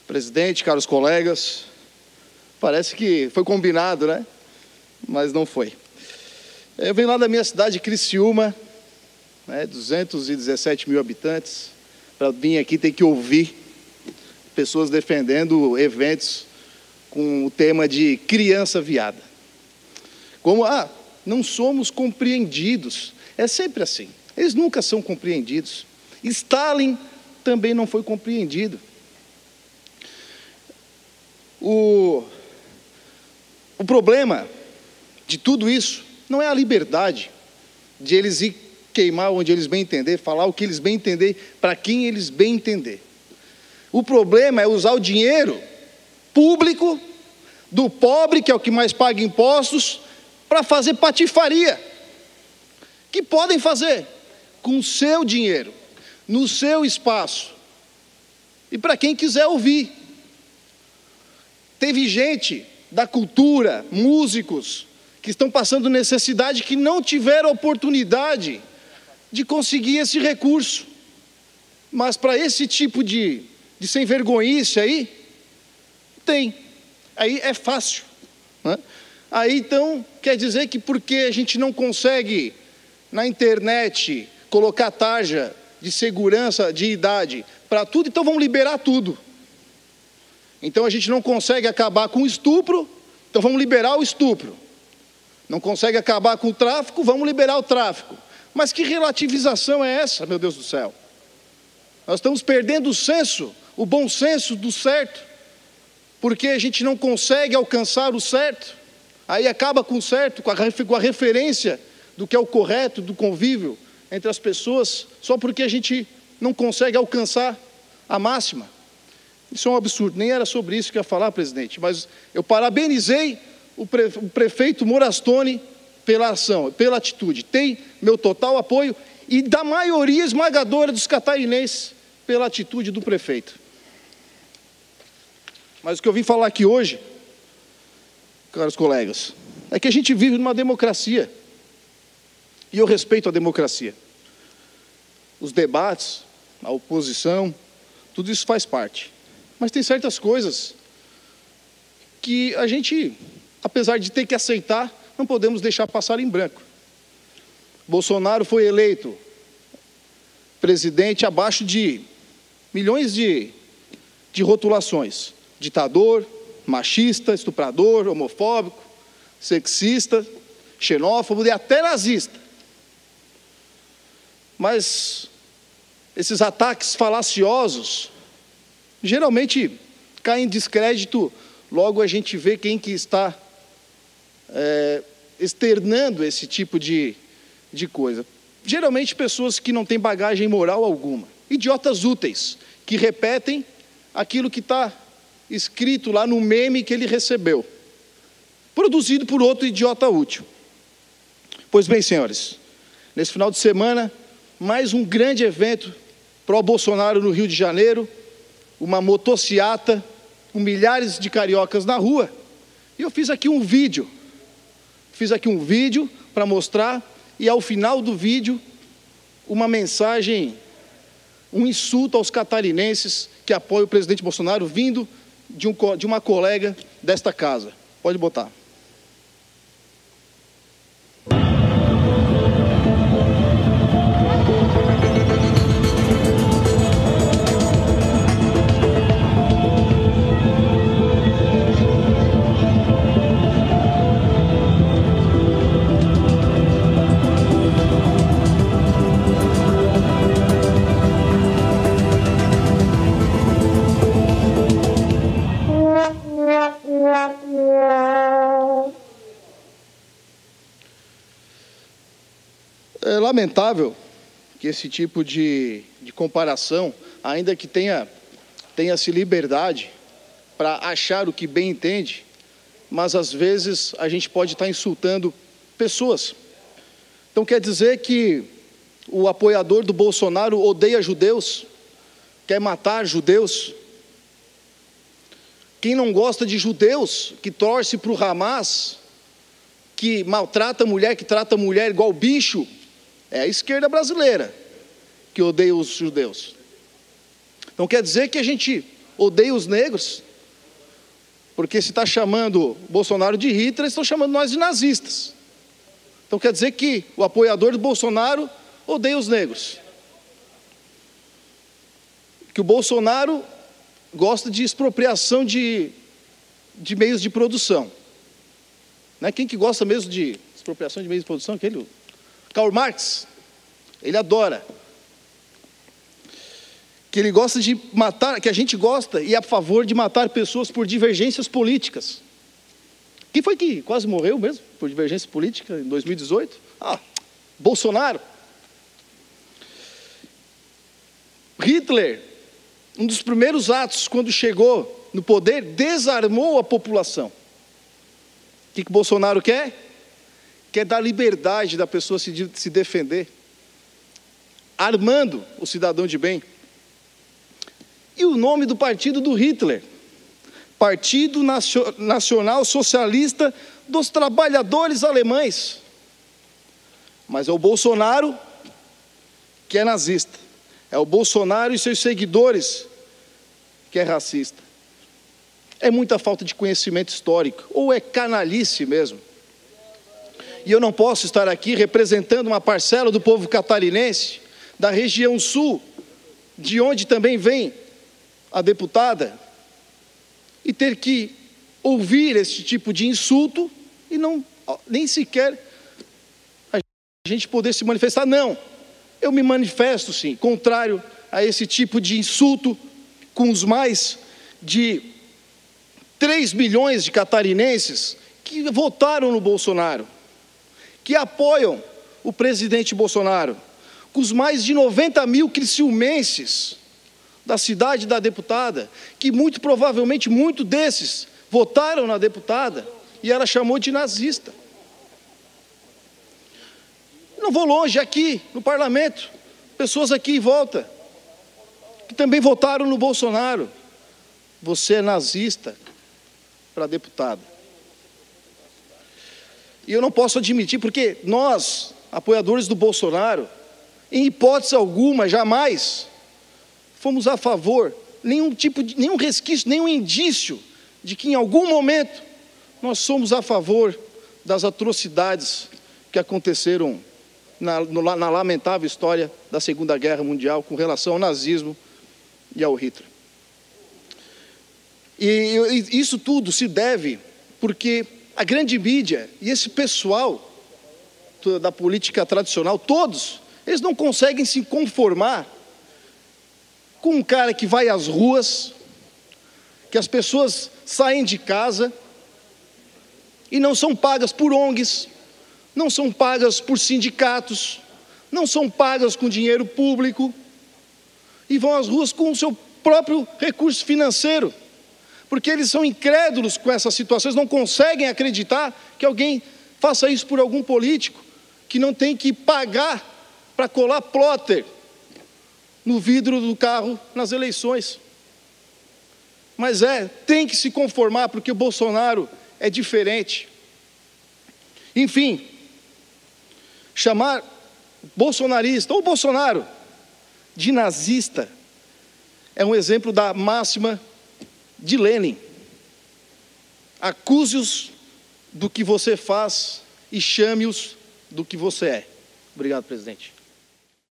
Presidente, caros colegas, parece que foi combinado, né? Mas não foi. Eu venho lá da minha cidade, Criciúma, 217 mil habitantes. Para vir aqui tem que ouvir pessoas defendendo eventos com o tema de criança viada. Como, não somos compreendidos. É sempre assim. Eles nunca são compreendidos. Stalin também não foi compreendido. O problema de tudo isso não é a liberdade de eles ir queimar onde eles bem entender, falar o que eles bem entender, para quem eles bem entender. O problema é usar o dinheiro público do pobre, que é o que mais paga impostos, para fazer patifaria. Que podem fazer com o seu dinheiro, no seu espaço, e para quem quiser ouvir. Teve gente da cultura, músicos, que estão passando necessidade, que não tiveram oportunidade de conseguir esse recurso. Mas para esse tipo de sem vergonhice aí, tem. Aí é fácil, né? Aí então, quer dizer que porque a gente não consegue na internet colocar tarja de segurança de idade para tudo, então vamos liberar tudo. Então a gente não consegue acabar com o estupro, então vamos liberar o estupro. Não consegue acabar com o tráfico, vamos liberar o tráfico. Mas que relativização é essa, meu Deus do céu? Nós estamos perdendo o senso, o bom senso do certo, porque a gente não consegue alcançar o certo. Aí acaba com o certo, com a referência do que é o correto, do convívio entre as pessoas, só porque a gente não consegue alcançar a máxima. Isso é um absurdo, nem era sobre isso que eu ia falar, presidente, mas eu parabenizei o prefeito Morastoni pela ação, pela atitude. Tem meu total apoio e da maioria esmagadora dos catarinenses pela atitude do prefeito. Mas o que eu vim falar aqui hoje, caros colegas, é que a gente vive numa democracia. E eu respeito a democracia. Os debates, a oposição, tudo isso faz parte. Mas tem certas coisas que a gente, apesar de ter que aceitar, não podemos deixar passar em branco. Bolsonaro foi eleito presidente abaixo de milhões de rotulações. Ditador, machista, estuprador, homofóbico, sexista, xenófobo e até nazista. Mas esses ataques falaciosos geralmente caem em descrédito, logo a gente vê quem que está externando esse tipo de coisa. Geralmente pessoas que não têm bagagem moral alguma, idiotas úteis, que repetem aquilo que está escrito lá no meme que ele recebeu, produzido por outro idiota útil. Pois bem, senhores, nesse final de semana, mais um grande evento pró-Bolsonaro no Rio de Janeiro, uma motociata com milhares de cariocas na rua, e eu fiz aqui um vídeo para mostrar, e ao final do vídeo, uma mensagem, um insulto aos catarinenses que apoiam o presidente Bolsonaro, vindo de uma colega desta casa. Pode botar. É lamentável que esse tipo de comparação, ainda que tenha-se liberdade para achar o que bem entende, mas às vezes a gente pode estar insultando pessoas. Então quer dizer que o apoiador do Bolsonaro odeia judeus, quer matar judeus? Quem não gosta de judeus, que torce para o Hamas, que maltrata a mulher, que trata a mulher igual bicho, é a esquerda brasileira que odeia os judeus. Então quer dizer que a gente odeia os negros, porque se está chamando Bolsonaro de Hitler, estão chamando nós de nazistas. Então quer dizer que o apoiador do Bolsonaro odeia os negros. Que o Bolsonaro gosta de expropriação de meios de produção. Né? Quem que gosta mesmo de expropriação de meios de produção? Aquele Karl Marx. Ele adora. Que ele gosta de matar, que a gente gosta e é a favor de matar pessoas por divergências políticas. Quem foi que quase morreu mesmo por divergência política em 2018? Bolsonaro. Hitler, um dos primeiros atos quando chegou no poder, desarmou a população. O que Bolsonaro quer? Quer dar liberdade da pessoa se defender, armando o cidadão de bem. E o nome do partido do Hitler? Partido Nacional Socialista dos Trabalhadores Alemães. Mas é o Bolsonaro que é nazista. É o Bolsonaro e seus seguidores que é racista. É muita falta de conhecimento histórico, ou é canalice mesmo. E eu não posso estar aqui representando uma parcela do povo catarinense, da região sul, de onde também vem a deputada, e ter que ouvir esse tipo de insulto e nem sequer a gente poder se manifestar. Não, eu me manifesto sim, contrário a esse tipo de insulto com os mais de 3 milhões de catarinenses que votaram no Bolsonaro, que apoiam o presidente Bolsonaro, com os mais de 90 mil criciumenses da cidade da deputada, que muito provavelmente, muitos desses votaram na deputada, e ela chamou de nazista. Não vou longe, aqui no parlamento, pessoas aqui em volta, que também votaram no Bolsonaro. Você é nazista para deputada. E eu não posso admitir, porque nós, apoiadores do Bolsonaro, em hipótese alguma, jamais fomos a favor, nenhum resquício, nenhum indício de que em algum momento nós somos a favor das atrocidades que aconteceram na lamentável história da Segunda Guerra Mundial com relação ao nazismo e ao Hitler. E isso tudo se deve porque a grande mídia e esse pessoal da política tradicional, todos, eles não conseguem se conformar com um cara que vai às ruas, que as pessoas saem de casa e não são pagas por ONGs, não são pagas por sindicatos, não são pagas com dinheiro público e vão às ruas com o seu próprio recurso financeiro, porque eles são incrédulos com essas situações, não conseguem acreditar que alguém faça isso por algum político, que não tem que pagar para colar plotter no vidro do carro nas eleições. Mas tem que se conformar, porque o Bolsonaro é diferente. Enfim, chamar bolsonarista ou Bolsonaro de nazista é um exemplo da máxima de Lenin. Acuse-os do que você faz e chame-os do que você é. Obrigado, presidente.